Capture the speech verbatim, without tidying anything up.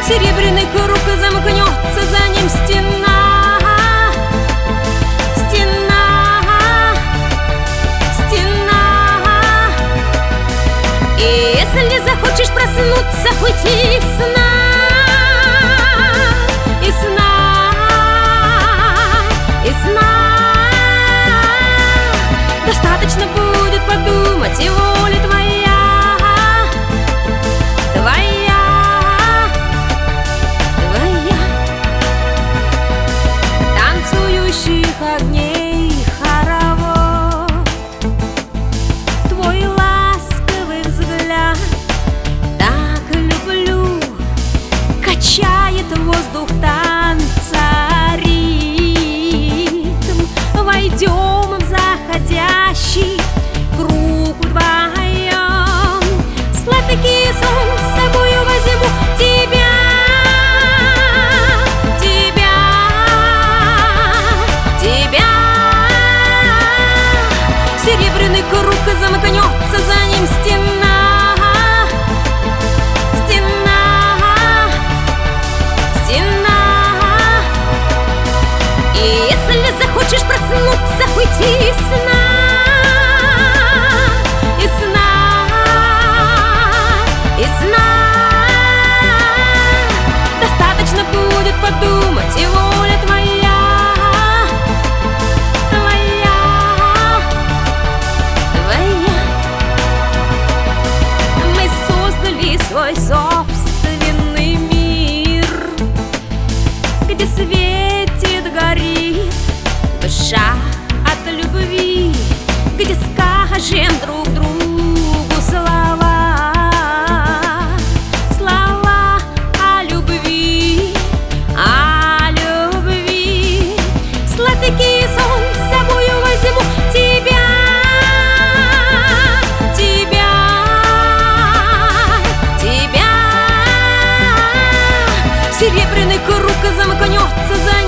Серебряный круг замкнется, за ним стена, стена, стена. И если захочешь проснуться, хоть из сна, из сна, из сна, достаточно будет подумать, и воля твоя, твоя, твоя. Танцующих огней хоровод, твой ласковый взгляд так люблю, качает воздух танца ритм. Войдем в заходящий круг вдвоем, сладкий сон с собою возьму тебя, тебя, тебя. Серебряный круг замкнется, за ним стена, стена, стена. И если захочешь проснуться, хоть из сна, из сна, из сна, достаточно будет подумать, и воля твоя, твоя, твоя. Мы создали свой собственный мир, где светит, горит душа от любви, где скажем друг другу слова, слова о любви, о любви. Сладкий сон с собою возьму тебя, тебя, тебя. Серебряный круг замкнется, за